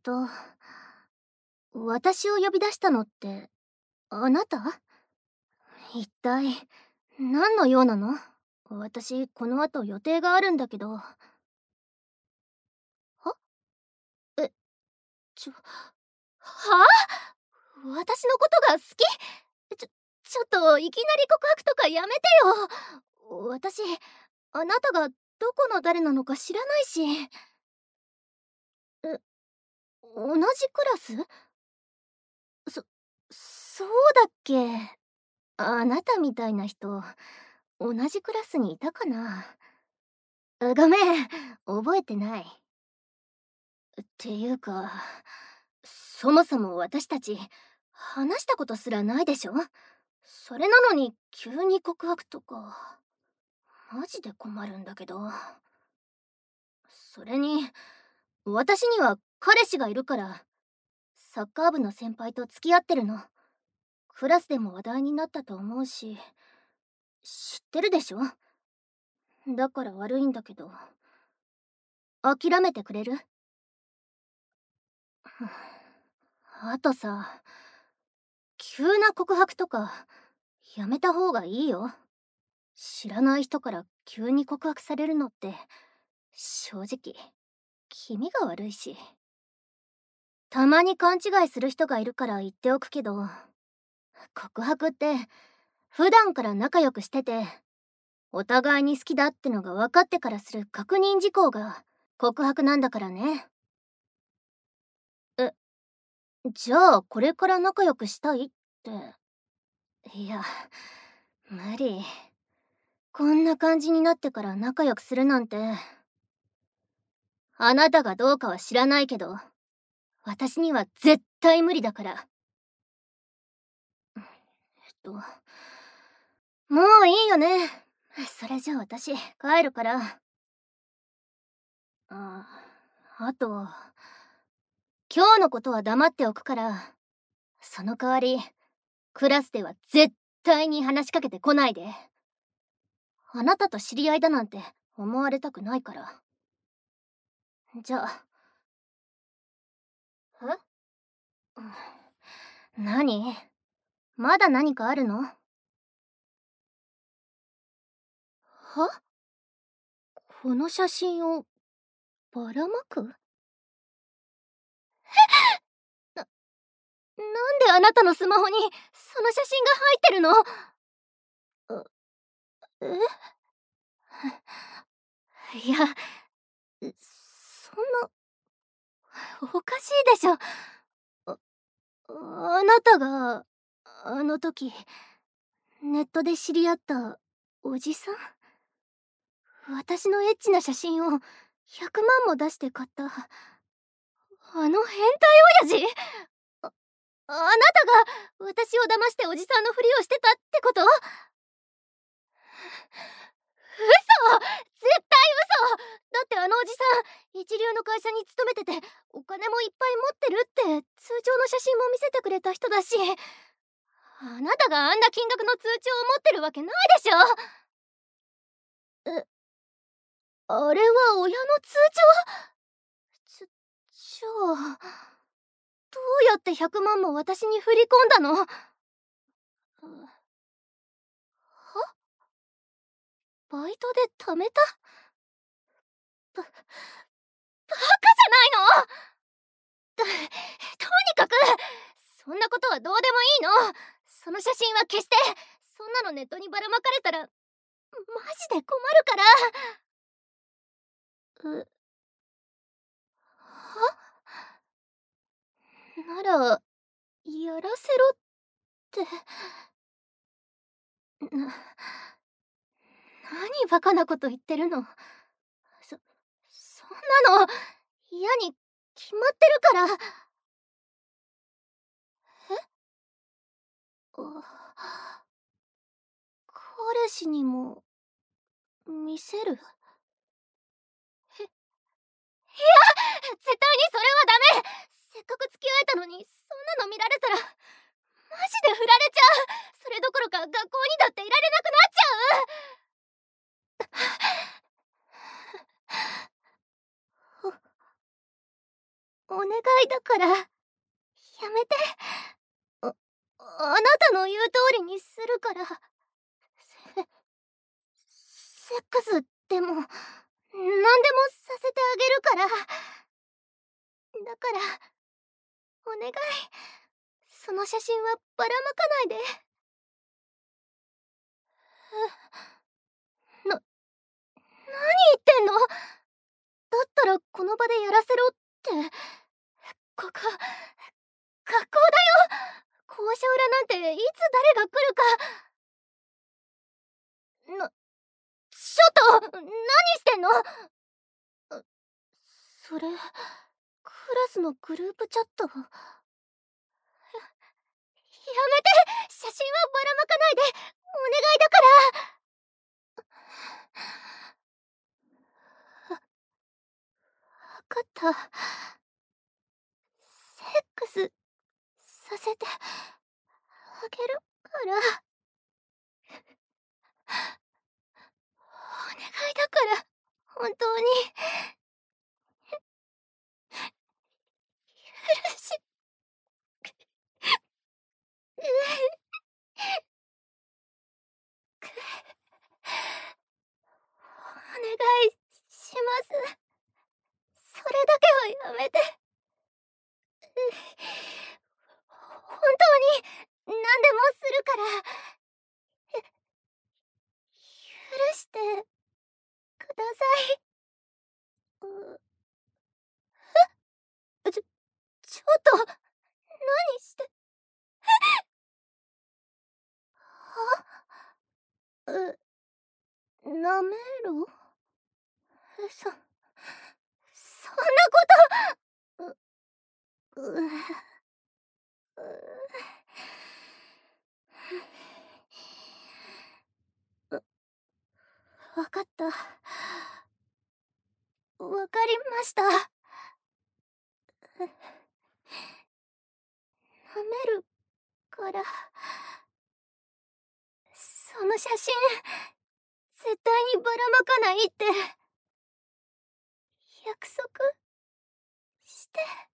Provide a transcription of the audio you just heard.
と、私を呼び出したのって、あなた？一体、何の用なの？私、この後予定があるんだけど。は？え、は？私のことが好き？ちょっといきなり告白とかやめてよ。私、あなたがどこの誰なのか知らないし。え、同じクラス？そ、そうだっけ？あなたみたいな人、同じクラスにいたかな？ごめん、覚えてない。っていうか、そもそも私たち、話したことすらないでしょ？それなのに急に告白とか、マジで困るんだけど。それに、私には彼氏がいるから、サッカー部の先輩と付き合ってるの。クラスでも話題になったと思うし、知ってるでしょ？だから悪いんだけど、諦めてくれる？あとさ、急な告白とか、やめた方がいいよ。知らない人から急に告白されるのって、正直、気味が悪いし。たまに勘違いする人がいるから言っておくけど、告白って、普段から仲良くしてて、お互いに好きだってのが分かってからする確認事項が告白なんだからね。え、じゃあこれから仲良くしたいって。いや、無理。こんな感じになってから仲良くするなんて。あなたがどうかは知らないけど、私には絶対無理だから。と、もういいよね。それじゃあ私帰るから。あと、今日のことは黙っておくから、その代わり、クラスでは絶対に話しかけてこないで。あなたと知り合いだなんて思われたくないから。じゃあ、え？何？まだ何かあるの？は？この写真をばらまく？なんであなたのスマホにその写真が入ってるの？え？いや、そんな、おかしいでしょ。あ、あなたが、あの時、ネットで知り合ったおじさん？私のエッチな写真を100万も出して買った、あの変態親父？あなたが私を騙しておじさんのふりをしてたってこと？嘘！絶対嘘！だってあのおじさん、一流の会社に勤めてて、お金もいっぱい持ってるって通帳の写真も見せてくれた人だし、あなたがあんな金額の通帳を持ってるわけないでしょ。え、あれは親の通帳？じゃあ、どうやって100万も私に振り込んだの？は？バイトで貯めた？バカじゃないの？とにかく、そんなことはどうでもいいの。その写真は消して。そんなのネットにばらまかれたらマジで困るから。は？ならやらせろって。何バカなこと言ってるの？そんなの嫌に決まってるから。え？彼氏にも見せる？絶対にそれはダメ。せっかく付き合えたのにそんなの見られたらマジで振られちゃう。それどころか学校にだっていられなくなっちゃう。 お願いだから、やめて。あ、あなたの言う通りにするから。セックスでも、何でもさせてあげるから。だから、お願い。その写真はばらまかないで。何言ってんの？だったらこの場でやらせろって。ここ、学校だよ。校舎裏なんていつ誰が来るか。ちょっと、何してんの？それ、クラスのグループチャット。やめて！写真はばらまかないで！お願いだから！わかった。セックスさせてあげるから。お願いだから、本当に。許しお願いします。それだけはやめて。本当に何でもするから。許してください。うちょっと、何して。は舐めろ？そんなこと。う、わかった。わかりました。舐めるから。その写真、絶対にばらまかないって。約束して。